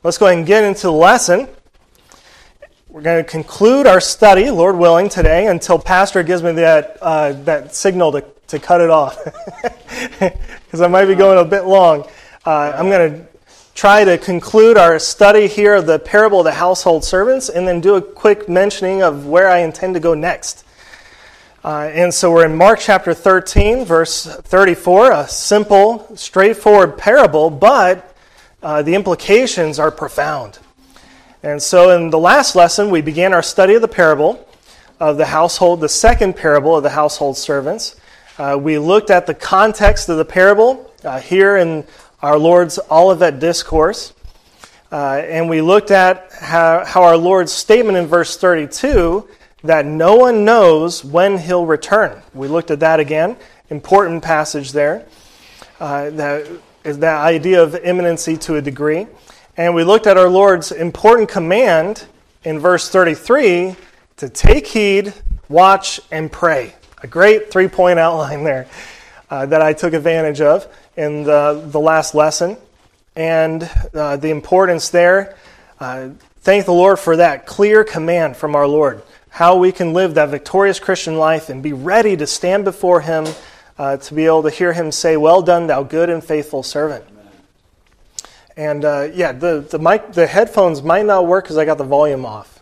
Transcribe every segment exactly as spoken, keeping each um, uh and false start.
let's go ahead and get into the lesson. We're going to conclude our study, Lord willing, today until Pastor gives me that uh, that signal to, to cut it off. Because I might be going a bit long. Uh, I'm going to try to conclude our study here of the parable of the household servants and then do a quick mentioning of where I intend to go next. Uh, and so we're in Mark chapter thirteen, verse thirty-four, a simple, straightforward parable, but uh, the implications are profound. And so in the last lesson, we began our study of the parable of the household, the second parable of the household servants. Uh, we looked at the context of the parable uh, here in our Lord's Olivet Discourse. Uh, and we looked at how, how our Lord's statement in verse thirty-two, that no one knows when he'll return. We looked at that again. Important passage there. Uh, that is that idea of imminency to a degree. And we looked at our Lord's important command in verse thirty-three to take heed, watch, and pray. A great three-point outline there uh, that I took advantage of in the, the last lesson. And uh, the importance there, uh, thank the Lord for that clear command from our Lord, how we can live that victorious Christian life and be ready to stand before Him uh, to be able to hear Him say, "Well done, thou good and faithful servant." And uh, yeah, the the mic, the headphones might not work because I got the volume off.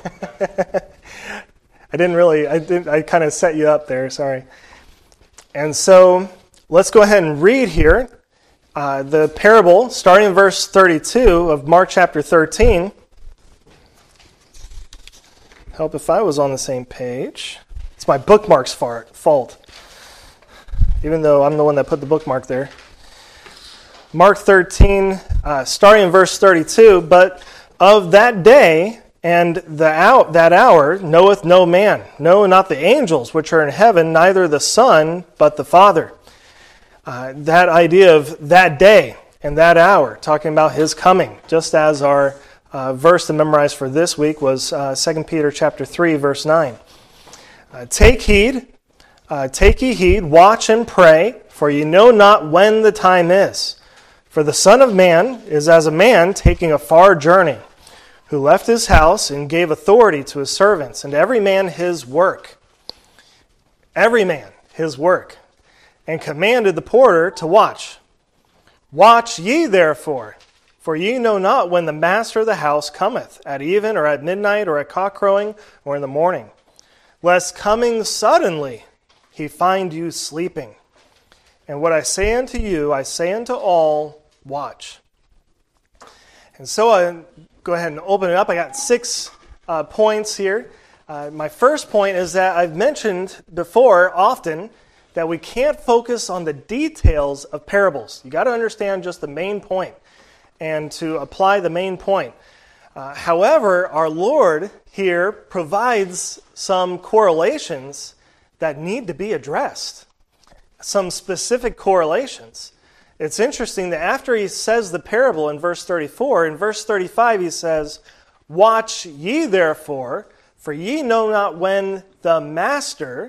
I didn't really, I didn't, I kind of set you up there, sorry. And so let's go ahead and read here uh, the parable, starting in verse thirty-two of Mark chapter thirteen. Help if I was on the same page. It's my bookmark's fault, even though I'm the one that put the bookmark there. Mark thirteen, uh, starting in verse thirty-two, but of that day and the hour, that hour knoweth no man, no, not the angels which are in heaven, neither the Son, but the Father. Uh, that idea of that day and that hour, talking about His coming, just as our uh, verse to memorize for this week was uh, Second Peter chapter three, verse nine. Uh, take heed, uh, take ye heed, watch and pray, for ye know not when the time is. For the Son of Man is as a man taking a far journey, who left his house and gave authority to his servants, and every man his work. Every man his work. And commanded the porter to watch. Watch ye therefore, for ye know not when the master of the house cometh, at even, or at midnight, or at cockcrowing, or in the morning, lest coming suddenly he find you sleeping. And what I say unto you, I say unto all, watch. And so I go ahead and open it up. I got six uh, points here. Uh, my first point is that I've mentioned before often that we can't focus on the details of parables. You got to understand just the main point and to apply the main point. Uh, however, our Lord here provides some correlations that need to be addressed. Some specific correlations. It's interesting that after he says the parable in verse thirty-four, in verse thirty-five he says, "Watch ye therefore, for ye know not when the master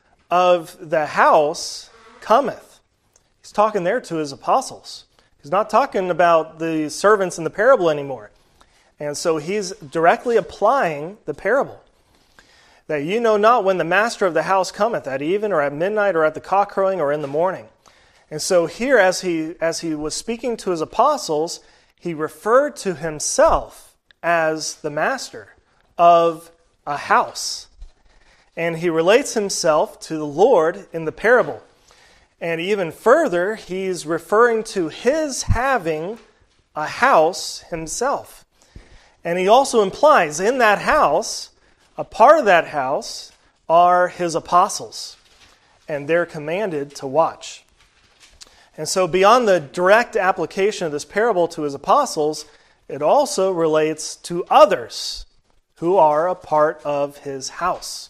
of the house cometh." He's talking there to his apostles. He's not talking about the servants in the parable anymore. And so he's directly applying the parable. That ye know not when the master of the house cometh, at even, or at midnight, or at the cockcrowing, or in the morning. And so here, as he as he was speaking to his apostles, he referred to himself as the master of a house. And he relates himself to the Lord in the parable. And even further, he's referring to his having a house himself. And he also implies in that house, a part of that house are his apostles. And they're commanded to watch. And so beyond the direct application of this parable to his apostles, it also relates to others who are a part of his house.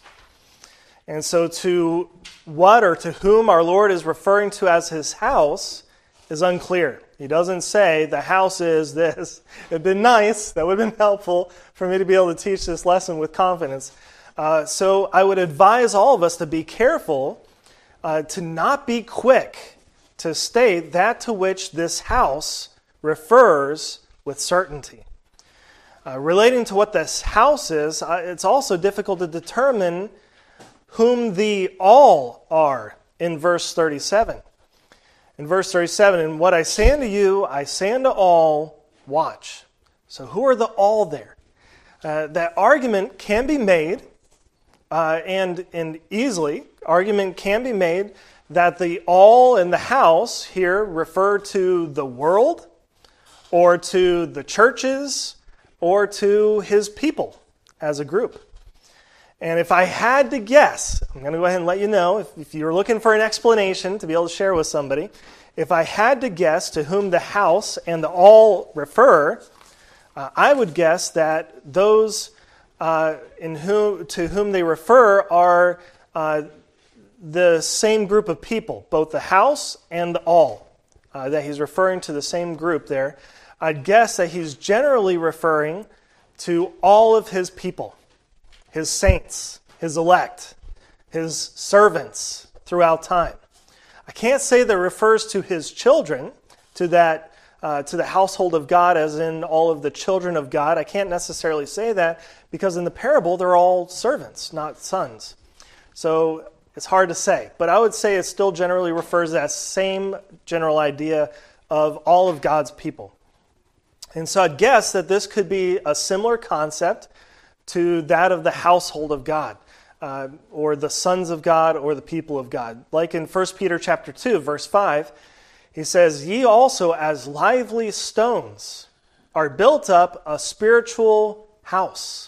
And so to what or to whom our Lord is referring to as his house is unclear. He doesn't say the house is this. It would have been nice. That would have been helpful for me to be able to teach this lesson with confidence. Uh, so I would advise all of us to be careful uh, to not be quick to state that to which this house refers with certainty. Uh, relating to what this house is, uh, it's also difficult to determine whom the all are in verse thirty-seven. In verse thirty-seven, and what I say unto you, I say unto all, watch. So who are the all there? Uh, that argument can be made, uh, and, and easily, argument can be made that the all in the house here refer to the world, or to the churches, or to his people as a group. And if I had to guess, I'm going to go ahead and let you know, if, if you're looking for an explanation to be able to share with somebody, if I had to guess to whom the house and the all refer, uh, I would guess that those uh, in whom to whom they refer are uh, the same group of people, both the house and the all, uh, that he's referring to the same group there. I'd guess that he's generally referring to all of his people, his saints, his elect, his servants throughout time. I can't say that it refers to his children, to that, uh, to the household of God, as in all of the children of God. I can't necessarily say that because in the parable they're all servants, not sons. So it's hard to say, but I would say it still generally refers to that same general idea of all of God's people. And so I'd guess that this could be a similar concept to that of the household of God, uh, or the sons of God, or the people of God. Like in First Peter chapter two, verse five, he says, ye also as lively stones are built up a spiritual house.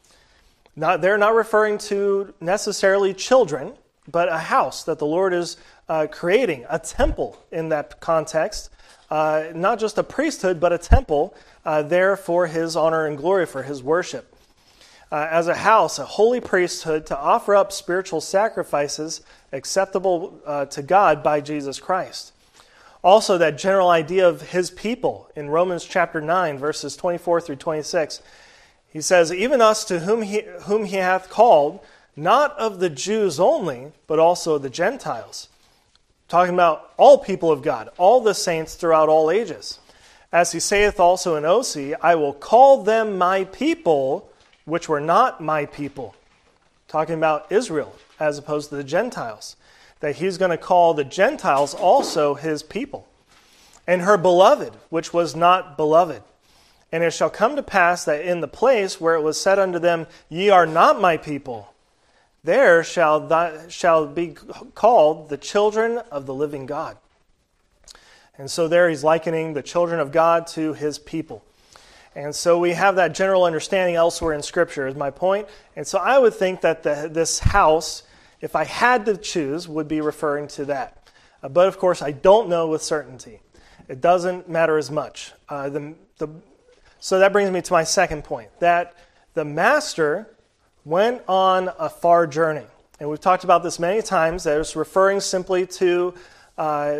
Not, they're not referring to necessarily children, but a house that the Lord is uh, creating, a temple in that context. Uh, not just a priesthood, but a temple uh, there for his honor and glory, for his worship. Uh, as a house, a holy priesthood to offer up spiritual sacrifices acceptable uh, to God by Jesus Christ. Also, that general idea of his people in Romans chapter nine, verses twenty-four through twenty-six. He says, even us to whom he, whom he hath called, not of the Jews only, but also the Gentiles. Talking about all people of God, all the saints throughout all ages. As he saith also in Osee, I will call them my people, which were not my people. Talking about Israel as opposed to the Gentiles. That he's going to call the Gentiles also his people. And her beloved, which was not beloved. And it shall come to pass that in the place where it was said unto them, ye are not my people, there shall, th- shall be called the children of the living God. And so there he's likening the children of God to his people. And so we have that general understanding elsewhere in Scripture, is my point. And so I would think that the, this house, if I had to choose, would be referring to that. Uh, but of course, I don't know with certainty. It doesn't matter as much. Uh, the, the, so that brings me to my second point, that the master went on a far journey. And we've talked about this many times, that it's referring simply to uh,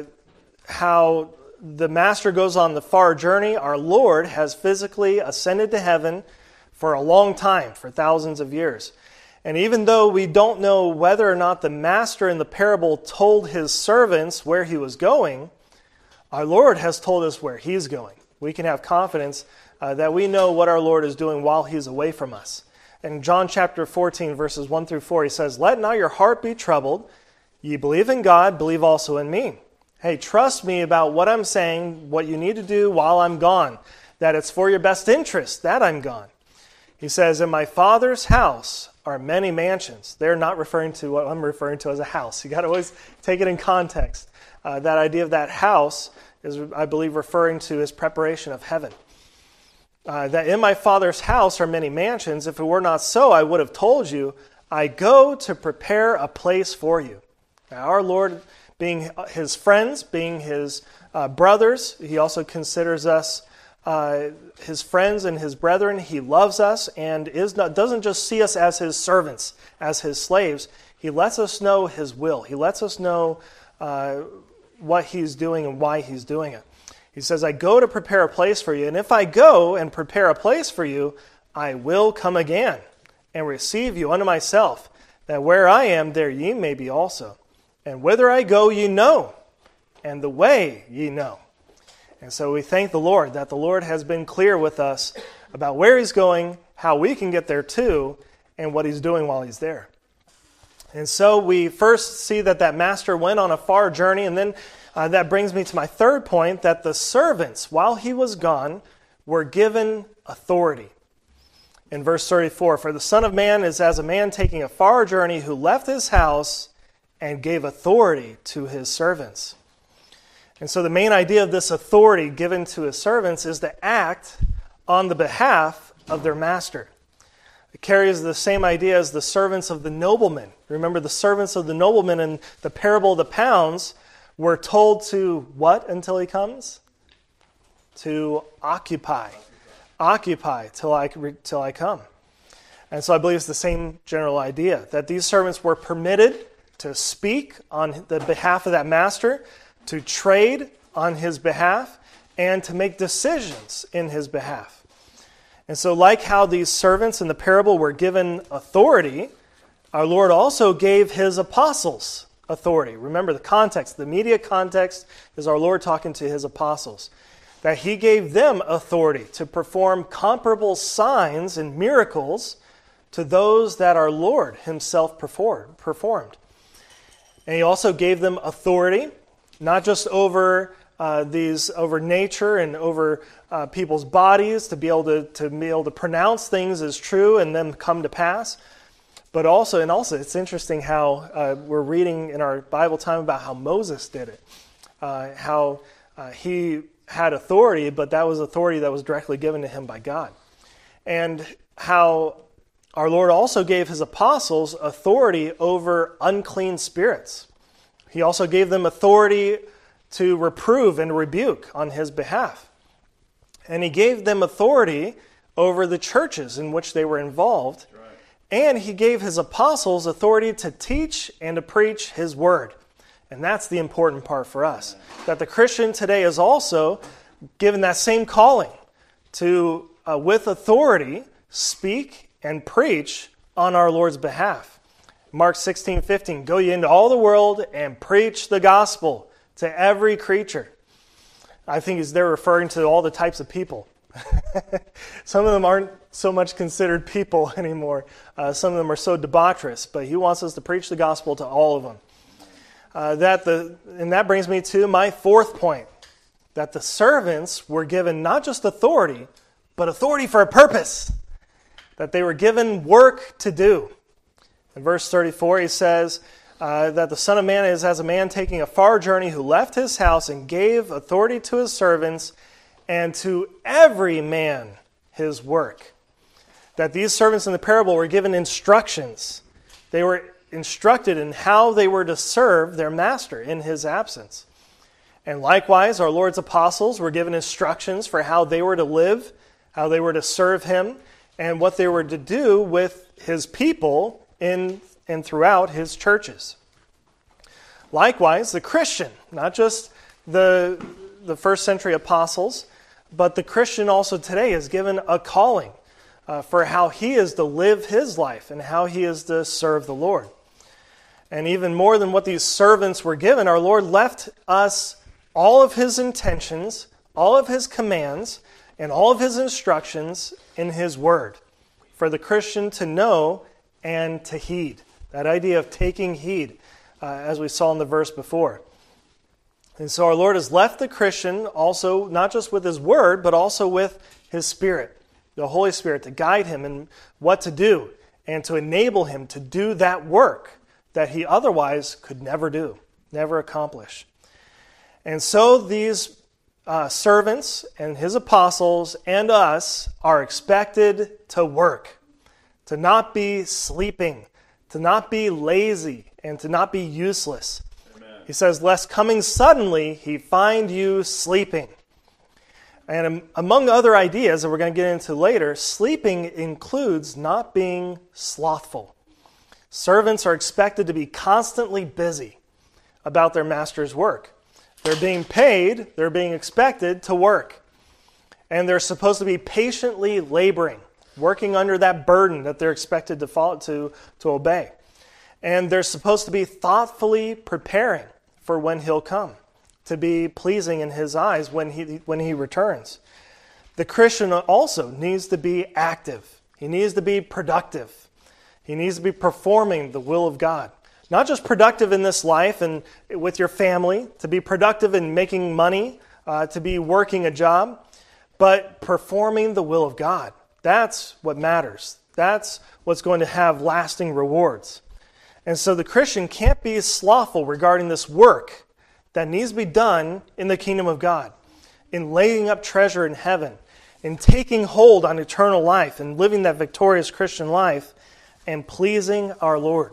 how the master goes on the far journey. Our Lord has physically ascended to heaven for a long time, for thousands of years. And even though we don't know whether or not the master in the parable told his servants where he was going, our Lord has told us where he's going. We can have confidence uh, that we know what our Lord is doing while he's away from us. In John chapter fourteen, verses one through four, he says, let not your heart be troubled. Ye believe in God, believe also in me. Hey, trust me about what I'm saying, what you need to do while I'm gone, that it's for your best interest that I'm gone. He says, in my Father's house are many mansions. They're not referring to what I'm referring to as a house. You got to always take it in context. Uh, that idea of that house is, I believe, referring to his preparation of heaven. Uh, that in my Father's house are many mansions. If it were not so, I would have told you, I go to prepare a place for you. Now, our Lord, being his friends, being his uh, brothers, he also considers us uh, his friends and his brethren. He loves us and is not doesn't just see us as his servants, as his slaves. He lets us know his will. He lets us know uh, what he's doing and why he's doing it. He says, I go to prepare a place for you, and if I go and prepare a place for you, I will come again and receive you unto myself, that where I am, there ye may be also. And whither I go ye know, and the way ye know. And so we thank the Lord that the Lord has been clear with us about where he's going, how we can get there too, and what he's doing while he's there. And so we first see that that master went on a far journey, and then uh, that brings me to my third point, that the servants, while he was gone, were given authority. In verse thirty-four, for the Son of Man is as a man taking a far journey who left his house and gave authority to his servants. And so the main idea of this authority given to his servants is to act on the behalf of their master. It carries the same idea as the servants of the nobleman. Remember, the servants of the nobleman in the parable of the pounds were told to what until he comes? To occupy. Occupy till I, till I come. And so I believe it's the same general idea, that these servants were permitted to speak on the behalf of that master, to trade on his behalf, and to make decisions in his behalf. And so like how these servants in the parable were given authority, our Lord also gave his apostles authority. Remember the context, the immediate context is our Lord talking to his apostles. That he gave them authority to perform comparable signs and miracles to those that our Lord himself performed. And he also gave them authority, not just over uh, these, over nature and over uh, people's bodies to be able to, to be able to pronounce things as true and then come to pass, but also, and also it's interesting how uh, we're reading in our Bible time about how Moses did it, uh, how uh, he had authority, but that was authority that was directly given to him by God, and how our Lord also gave his apostles authority over unclean spirits. He also gave them authority to reprove and rebuke on his behalf. And he gave them authority over the churches in which they were involved. Right. And he gave his apostles authority to teach and to preach his word. And that's the important part for us. Right. That the Christian today is also given that same calling to, uh, with authority, speak and preach on our Lord's behalf. Mark sixteen fifteen, go ye into all the world and preach the gospel to every creature. I think they're referring to all the types of people. Some of them aren't so much considered people anymore. Uh, some of them are so debaucherous, but he wants us to preach the gospel to all of them. Uh, that the and that brings me to my fourth point, that the servants were given not just authority, but authority for a purpose. That they were given work to do. In verse thirty-four, he says uh, that the Son of Man is as a man taking a far journey who left his house and gave authority to his servants and to every man his work. That these servants in the parable were given instructions. They were instructed in how they were to serve their master in his absence. And likewise, our Lord's apostles were given instructions for how they were to live, how they were to serve him, and what they were to do with his people in and throughout his churches. Likewise, the Christian, not just the, the first century apostles, but the Christian also today is given a calling uh, for how he is to live his life and how he is to serve the Lord. And even more than what these servants were given, our Lord left us all of his intentions, all of his commands, and all of his instructions in his word for the Christian to know and to heed. That idea of taking heed, uh, as we saw in the verse before. And so our Lord has left the Christian also not just with his word, but also with his Spirit, the Holy Spirit, to guide him in what to do and to enable him to do that work that he otherwise could never do, never accomplish. And so these uh, servants and his apostles and us are expected to work, to not be sleeping, to not be lazy, and to not be useless. Amen. He says, lest coming suddenly he find you sleeping. And among other ideas that we're going to get into later, sleeping includes not being slothful. Servants are expected to be constantly busy about their master's work. They're being paid, they're being expected to work. And they're supposed to be patiently laboring, working under that burden that they're expected to follow, to, to obey. And they're supposed to be thoughtfully preparing for when he'll come, to be pleasing in his eyes when he when he returns. The Christian also needs to be active. He needs to be productive. He needs to be performing the will of God. Not just productive in this life and with your family, to be productive in making money, uh, to be working a job, but performing the will of God. That's what matters. That's what's going to have lasting rewards. And so the Christian can't be slothful regarding this work that needs to be done in the kingdom of God, in laying up treasure in heaven, in taking hold on eternal life and living that victorious Christian life and pleasing our Lord.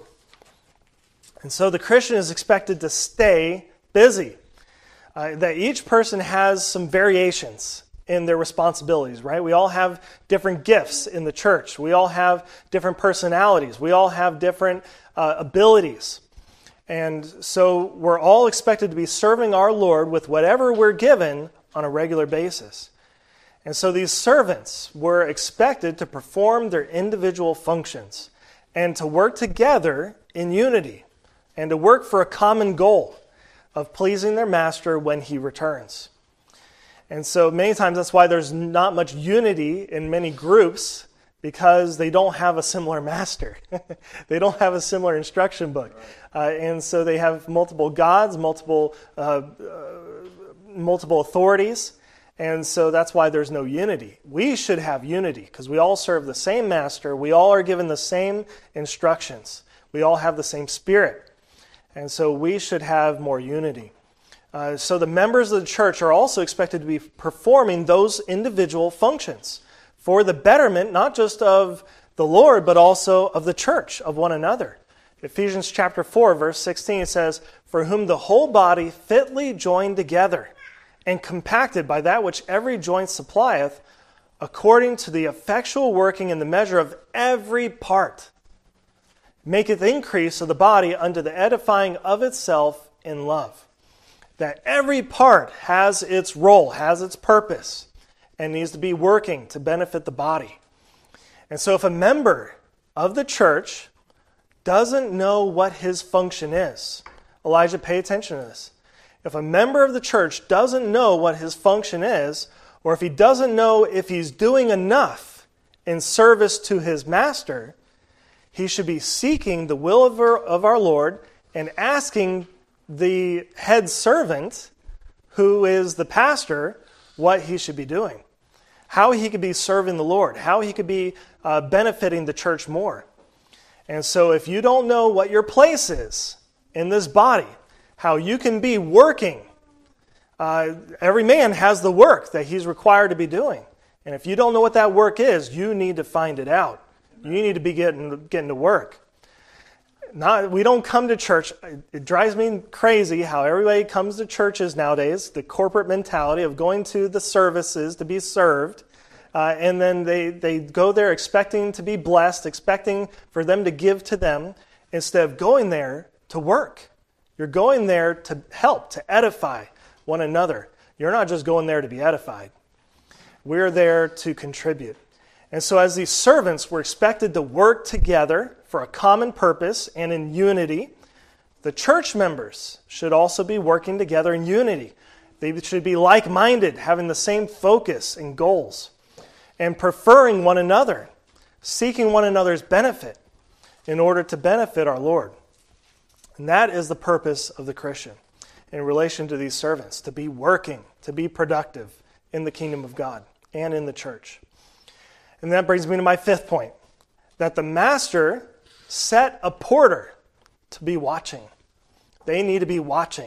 And so the Christian is expected to stay busy. Uh, that each person has some variations in their responsibilities, right? We all have different gifts in the church. We all have different personalities. We all have different uh, abilities. And so we're all expected to be serving our Lord with whatever we're given on a regular basis. And so these servants were expected to perform their individual functions and to work together in unity and to work for a common goal of pleasing their master when he returns. And so many times that's why there's not much unity in many groups, because they don't have a similar master. They don't have a similar instruction book. Uh, and so they have multiple gods, multiple uh, uh, multiple authorities, and so that's why there's no unity. We should have unity because we all serve the same master. We all are given the same instructions. We all have the same spirit. And so we should have more unity. Uh, so the members of the church are also expected to be performing those individual functions for the betterment, not just of the Lord, but also of the church, of one another. Ephesians chapter four, verse sixteen says, "For whom the whole body fitly joined together and compacted by that which every joint supplieth, according to the effectual working in the measure of every part, maketh increase of the body unto the edifying of itself in love." That every part has its role, has its purpose, and needs to be working to benefit the body. And so if a member of the church doesn't know what his function is, Elijah, pay attention to this. If a member of the church doesn't know what his function is, or if he doesn't know if he's doing enough in service to his master, he should be seeking the will of our, of our Lord and asking the head servant, who is the pastor, what he should be doing. How he could be serving the Lord. How he could be uh, benefiting the church more. And so if you don't know what your place is in this body, how you can be working, uh, every man has the work that he's required to be doing. And if you don't know what that work is, you need to find it out. You need to be getting, getting to work. Not, we don't come to church. It drives me crazy how everybody comes to churches nowadays, the corporate mentality of going to the services to be served, uh, and then they, they go there expecting to be blessed, expecting for them to give to them, instead of going there to work. You're going there to help, to edify one another. You're not just going there to be edified. We're there to contribute. And so as these servants were expected to work together for a common purpose and in unity, the church members should also be working together in unity. They should be like-minded, having the same focus and goals, and preferring one another, seeking one another's benefit in order to benefit our Lord. And that is the purpose of the Christian in relation to these servants, to be working, to be productive in the kingdom of God and in the church. And that brings me to my fifth point, that the master set a porter to be watching. They need to be watching.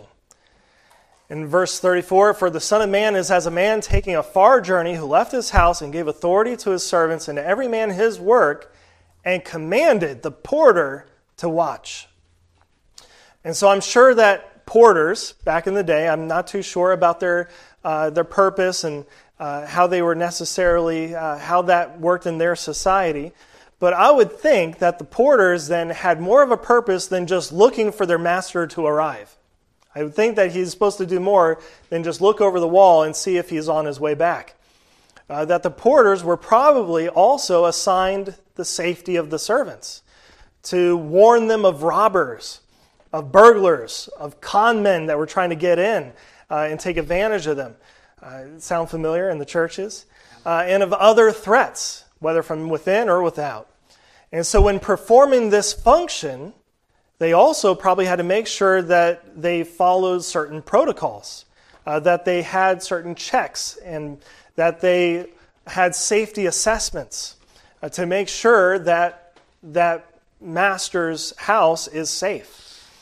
In verse thirty-four, "For the Son of Man is as a man taking a far journey, who left his house and gave authority to his servants and to every man his work, and commanded the porter to watch." And so I'm sure that porters, back in the day, I'm not too sure about their uh, their purpose and uh, how they were necessarily, uh, how that worked in their society. But I would think that the porters then had more of a purpose than just looking for their master to arrive. I would think that he's supposed to do more than just look over the wall and see if he's on his way back. Uh, that the porters were probably also assigned the safety of the servants, to warn them of robbers, of burglars, of con men that were trying to get in uh, and take advantage of them. Uh, sound familiar in the churches? uh, and of other threats, whether from within or without. And so when performing this function, they also probably had to make sure that they followed certain protocols, uh, that they had certain checks, and that they had safety assessments uh, to make sure that that master's house is safe.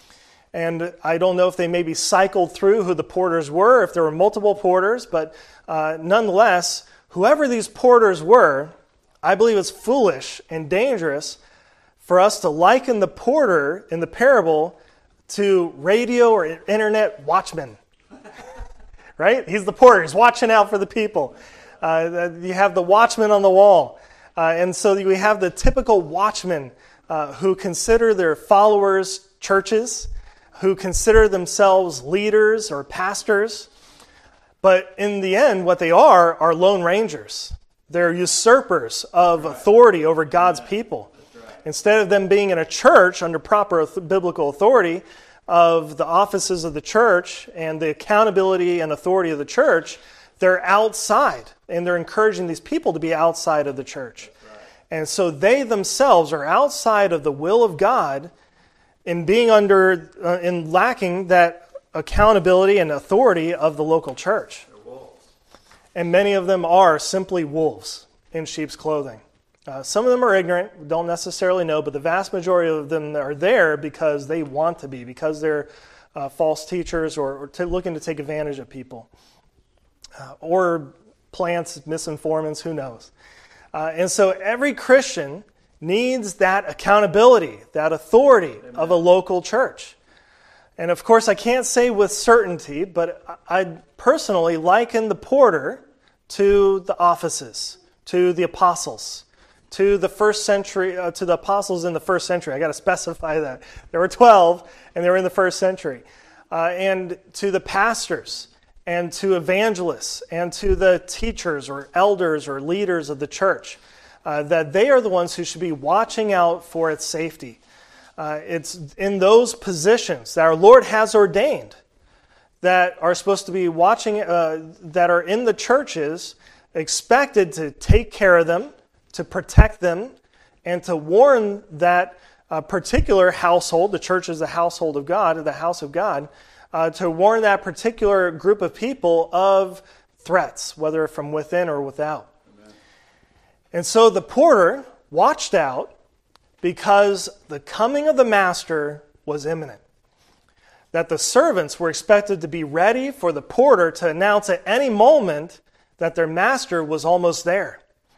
And I don't know if they maybe cycled through who the porters were, if there were multiple porters, but uh, nonetheless, whoever these porters were, I believe it's foolish and dangerous for us to liken the porter in the parable to radio or internet watchmen. Right? He's the porter. He's watching out for the people. Uh, you have the watchman on the wall. Uh, and so we have the typical watchmen uh, who consider their followers churches, who consider themselves leaders or pastors. But in the end, what they are are lone rangers. They're usurpers of authority over God's people. Instead of them being in a church under proper biblical authority of the offices of the church and the accountability and authority of the church, they're outside. And they're encouraging these people to be outside of the church. And so they themselves are outside of the will of God in being under, uh, in lacking that accountability and authority of the local church. And many of them are simply wolves in sheep's clothing. Uh, some of them are ignorant, don't necessarily know, but the vast majority of them are there because they want to be, because they're uh, false teachers or, or t- looking to take advantage of people. Uh, or plants, misinformants, who knows. Uh, and so every Christian needs that accountability, that authority Amen. Of a local church. And of course, I can't say with certainty, but I personally liken the porter to the offices, to the apostles, to the first century, uh, to the apostles in the first century. I got to specify that. There were twelve, and they were in the first century. Uh, and to the pastors, and to evangelists, and to the teachers or elders or leaders of the church, uh, that they are the ones who should be watching out for its safety. Uh, it's in those positions that our Lord has ordained that are supposed to be watching, uh, that are in the churches, expected to take care of them, to protect them, and to warn that uh, particular household, the church is the household of God, the house of God, uh, to warn that particular group of people of threats, whether from within or without. Amen. And so the porter watched out because the coming of the master was imminent. That the servants were expected to be ready for the porter to announce at any moment that their master was almost there.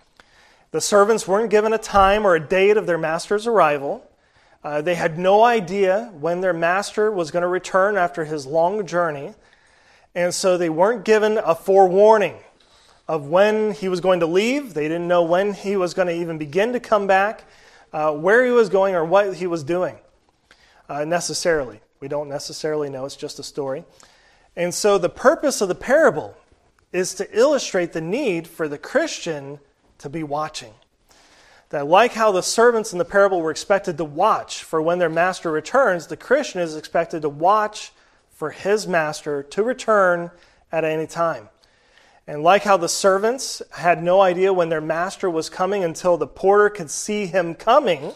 The servants weren't given a time or a date of their master's arrival. Uh, they had no idea when their master was going to return after his long journey. And so they weren't given a forewarning of when he was going to leave. They didn't know when he was going to even begin to come back, uh, where he was going, or what he was doing uh, necessarily. We don't necessarily know. It's just a story. And so the purpose of the parable is to illustrate the need for the Christian to be watching. That like how the servants in the parable were expected to watch for when their master returns, the Christian is expected to watch for his master to return at any time. And like how the servants had no idea when their master was coming until the porter could see him coming,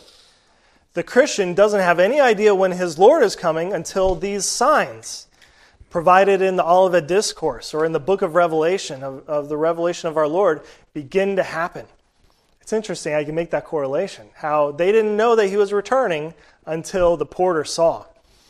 the Christian doesn't have any idea when his Lord is coming until these signs provided in the Olivet Discourse or in the book of Revelation, of, of the revelation of our Lord, begin to happen. It's interesting, I can make that correlation, how they didn't know that he was returning until the porter saw.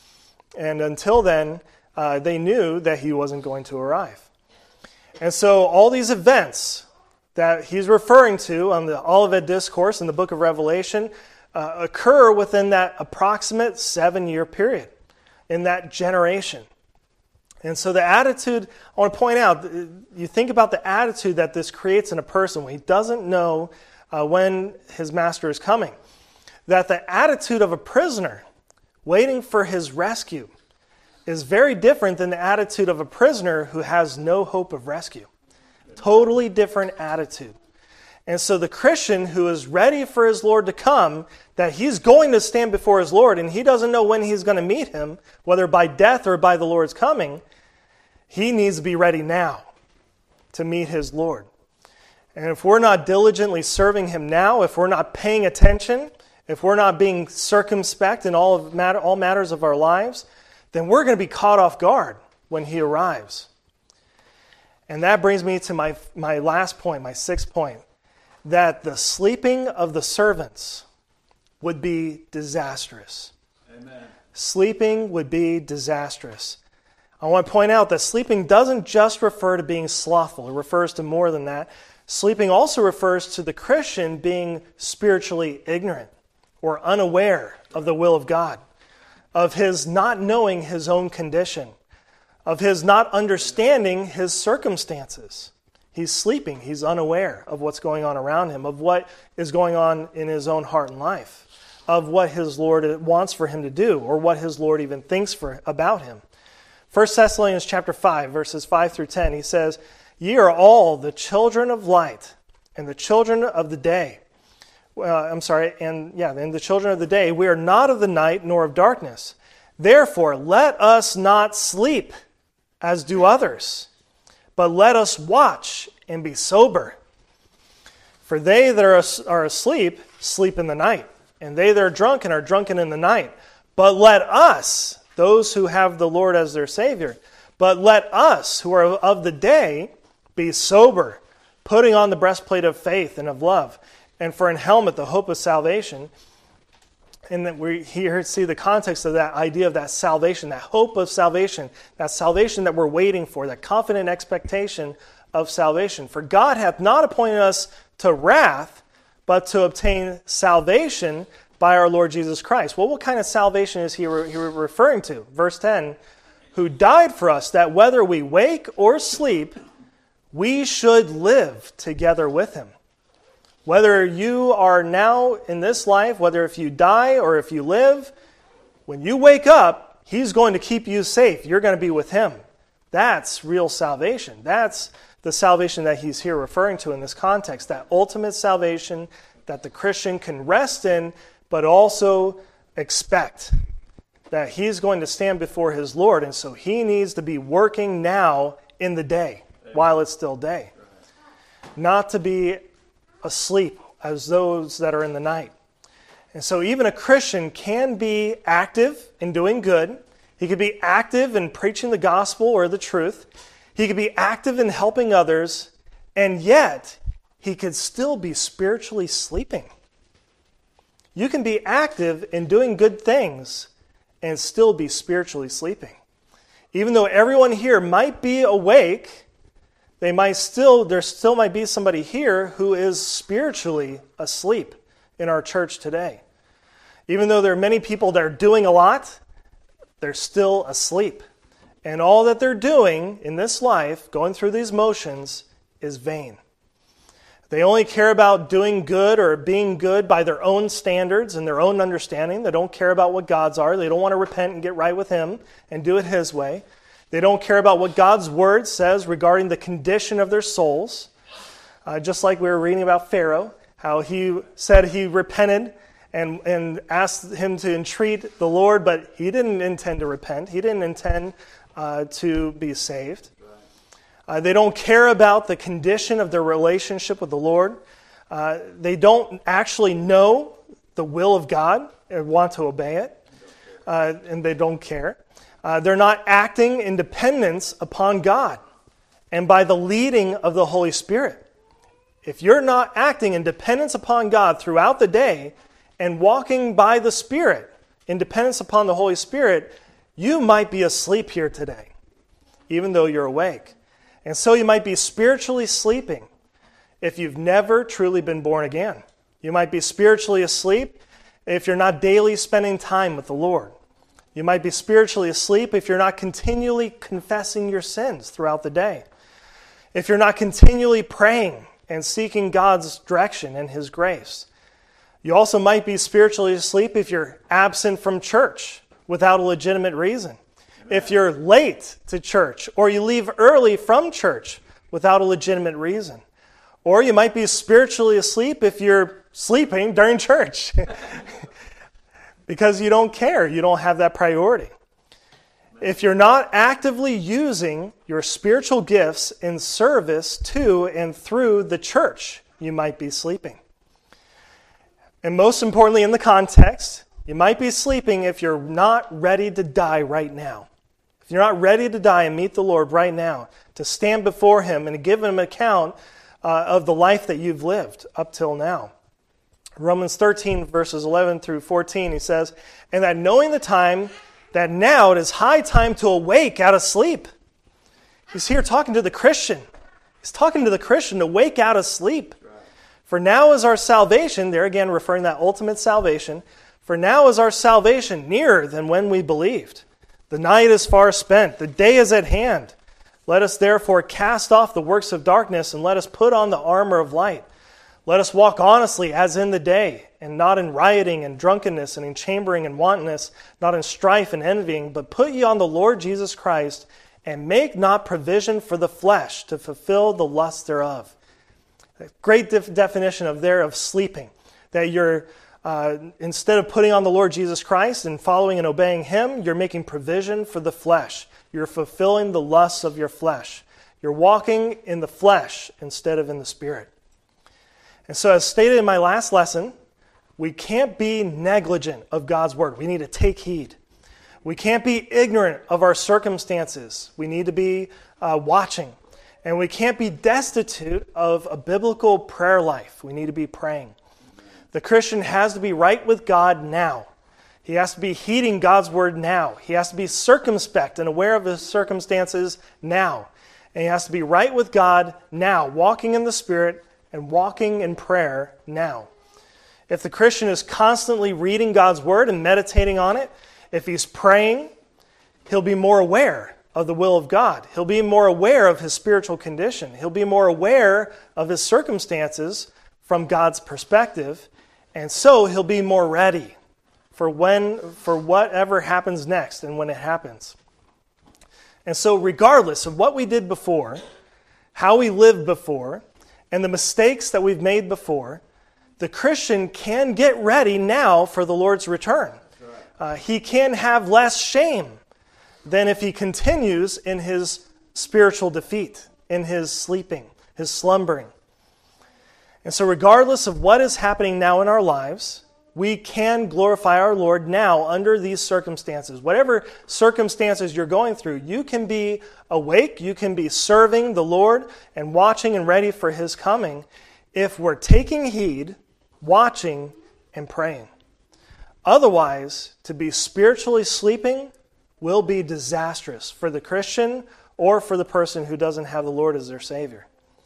And until then, uh, they knew that he wasn't going to arrive. And so all these events that he's referring to on the Olivet Discourse in the book of Revelation uh, occur within that approximate seven-year period, in that generation. And so the attitude, I want to point out, you think about the attitude that this creates in a person when he doesn't know uh, when his master is coming. That the attitude of a prisoner waiting for his rescue is very different than the attitude of a prisoner who has no hope of rescue. Totally different attitude. And so the Christian who is ready for his Lord to come, that he's going to stand before his Lord and he doesn't know when he's going to meet him, whether by death or by the Lord's coming, he needs to be ready now to meet his Lord. And if we're not diligently serving him now, if we're not paying attention, if we're not being circumspect in all of matter, all matters of our lives, then we're going to be caught off guard when he arrives. And that brings me to my, my last point, my sixth point, that the sleeping of the servants would be disastrous. Amen. Sleeping would be disastrous. I want to point out that sleeping doesn't just refer to being slothful. It refers to more than that. Sleeping also refers to the Christian being spiritually ignorant or unaware of the will of God, of his not knowing his own condition, of his not understanding his circumstances. He's sleeping. He's unaware of what's going on around him, of what is going on in his own heart and life, of what his Lord wants for him to do, or what his Lord even thinks for about him. First Thessalonians chapter five, verses five through ten, he says, "Ye are all the children of light and the children of the day." Uh, I'm sorry, and yeah, and the children of the day. We are not of the night nor of darkness. Therefore, let us not sleep as do others, but let us watch and be sober. For they that are, are asleep, sleep in the night, and they that are drunken are drunken in the night. But let us, those who have the Lord as their Savior, but let us who are of the day be sober, putting on the breastplate of faith and of love, and for an helmet the hope of salvation. And that we here see the context of that idea of that salvation, that hope of salvation, that salvation that we're waiting for, that confident expectation of salvation. For God hath not appointed us to wrath, but to obtain salvation by our Lord Jesus Christ. Well, what kind of salvation is he, re- he referring to? Verse ten, who died for us, that whether we wake or sleep, we should live together with him. Whether you are now in this life, whether if you die or if you live, when you wake up, he's going to keep you safe. You're going to be with him. That's real salvation. That's the salvation that he's here referring to in this context, that ultimate salvation that the Christian can rest in, but also expect that he's going to stand before his Lord, and so he needs to be working now in the day, while it's still day. Not to be asleep as those that are in the night. And so even a Christian can be active in doing good. He could be active in preaching the gospel or the truth. He could be active in helping others, and yet he could still be spiritually sleeping. You can be active in doing good things and still be spiritually sleeping. Even though everyone here might be awake, They might still, there still might be somebody here who is spiritually asleep in our church today. Even though there are many people that are doing a lot, they're still asleep. And all that they're doing in this life, going through these motions, is vain. They only care about doing good or being good by their own standards and their own understanding. They don't care about what God's are. They don't want to repent and get right with him and do it his way. They don't care about what God's word says regarding the condition of their souls. Uh, just like we were reading about Pharaoh, how he said he repented and, and asked him to entreat the Lord, but he didn't intend to repent. He didn't intend uh, to be saved. Uh, they don't care about the condition of their relationship with the Lord. Uh, they don't actually know the will of God and want to obey it. Uh, and they don't care. Uh, they're not acting in dependence upon God and by the leading of the Holy Spirit. If you're not acting in dependence upon God throughout the day and walking by the Spirit in dependence upon the Holy Spirit, you might be asleep here today, even though you're awake. And so you might be spiritually sleeping if you've never truly been born again. You might be spiritually asleep if you're not daily spending time with the Lord. You might be spiritually asleep if you're not continually confessing your sins throughout the day. If you're not continually praying and seeking God's direction and his grace. You also might be spiritually asleep if you're absent from church without a legitimate reason. If you're late to church or you leave early from church without a legitimate reason. Or you might be spiritually asleep if you're sleeping during church because you don't care. You don't have that priority. If you're not actively using your spiritual gifts in service to and through the church, you might be sleeping. And most importantly in the context, you might be sleeping if you're not ready to die right now. If you're not ready to die and meet the Lord right now, to stand before Him and to give Him an account uh, of the life that you've lived up till now. Romans thirteen, verses eleven through fourteen, he says, "And that knowing the time, that now it is high time to awake out of sleep." He's here talking to the Christian. He's talking to the Christian to wake out of sleep. "For now is our salvation," there again referring to that ultimate salvation, "for now is our salvation nearer than when we believed. The night is far spent, the day is at hand. Let us therefore cast off the works of darkness and let us put on the armor of light. Let us walk honestly as in the day, and not in rioting and drunkenness and in chambering and wantonness, not in strife and envying, but put ye on the Lord Jesus Christ, and make not provision for the flesh to fulfill the lust thereof." A great def- definition of there of sleeping. That you're, uh, instead of putting on the Lord Jesus Christ and following and obeying Him, you're making provision for the flesh. You're fulfilling the lusts of your flesh. You're walking in the flesh instead of in the Spirit. And so as stated in my last lesson, we can't be negligent of God's Word. We need to take heed. We can't be ignorant of our circumstances. We need to be uh, watching. And we can't be destitute of a biblical prayer life. We need to be praying. The Christian has to be right with God now. He has to be heeding God's Word now. He has to be circumspect and aware of his circumstances now. And he has to be right with God now, walking in the Spirit and walking in prayer now. If the Christian is constantly reading God's Word and meditating on it, if he's praying, he'll be more aware of the will of God. He'll be more aware of his spiritual condition. He'll be more aware of his circumstances from God's perspective, and so he'll be more ready for when, for whatever happens next and when it happens. And so regardless of what we did before, how we lived before, and the mistakes that we've made before, the Christian can get ready now for the Lord's return. Uh, he can have less shame than if he continues in his spiritual defeat, in his sleeping, his slumbering. And so regardless of what is happening now in our lives, we can glorify our Lord now under these circumstances. Whatever circumstances you're going through, you can be awake, you can be serving the Lord and watching and ready for His coming if we're taking heed, watching, and praying. Otherwise, to be spiritually sleeping will be disastrous for the Christian or for the person who doesn't have the Lord as their Savior.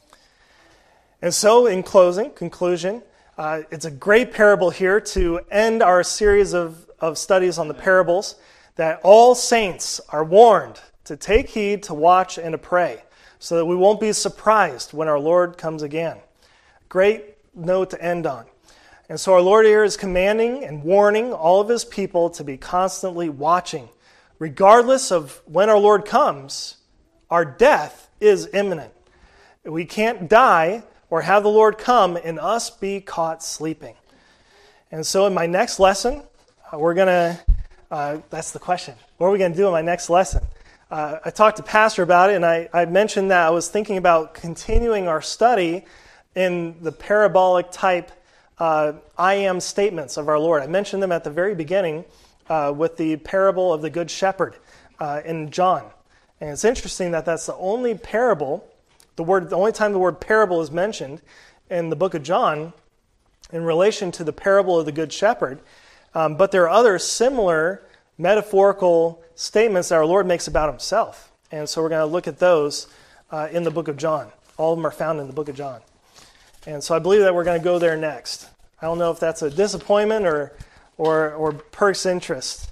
And so, in closing, conclusion, Uh, it's a great parable here to end our series of, of studies on the parables, that all saints are warned to take heed, to watch, and to pray, so that we won't be surprised when our Lord comes again. Great note to end on. And so our Lord here is commanding and warning all of His people to be constantly watching. Regardless of when our Lord comes, our death is imminent. We can't die or have the Lord come and us be caught sleeping. And so in my next lesson, uh, we're going to, uh, that's the question. What are we going to do in my next lesson? Uh, I talked to Pastor about it, and I, I mentioned that I was thinking about continuing our study in the parabolic type uh, I am statements of our Lord. I mentioned them at the very beginning uh, with the parable of the Good Shepherd uh, in John. And it's interesting that that's the only parable The word, the only time the word parable is mentioned in the book of John in relation to the parable of the Good Shepherd. Um, but there are other similar metaphorical statements that our Lord makes about Himself. And so we're going to look at those uh, in the book of John. All of them are found in the book of John. And so I believe that we're going to go there next. I don't know if that's a disappointment or, or, or perks interest.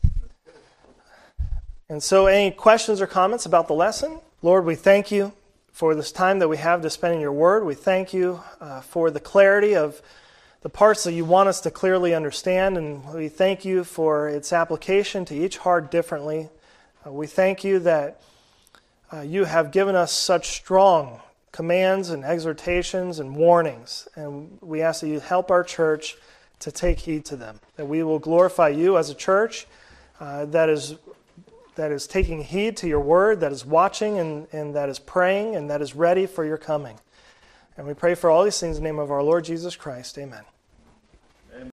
And so any questions or comments about the lesson? Lord, we thank You for this time that we have to spend in Your Word. We thank You uh, for the clarity of the parts that You want us to clearly understand, and we thank You for its application to each heart differently. Uh, we thank You that uh, You have given us such strong commands and exhortations and warnings, and we ask that You help our church to take heed to them, that we will glorify You as a church uh, that is that is taking heed to your word, that is watching and, and that is praying and that is ready for your coming. And we pray for all these things in the name of our Lord Jesus Christ. Amen.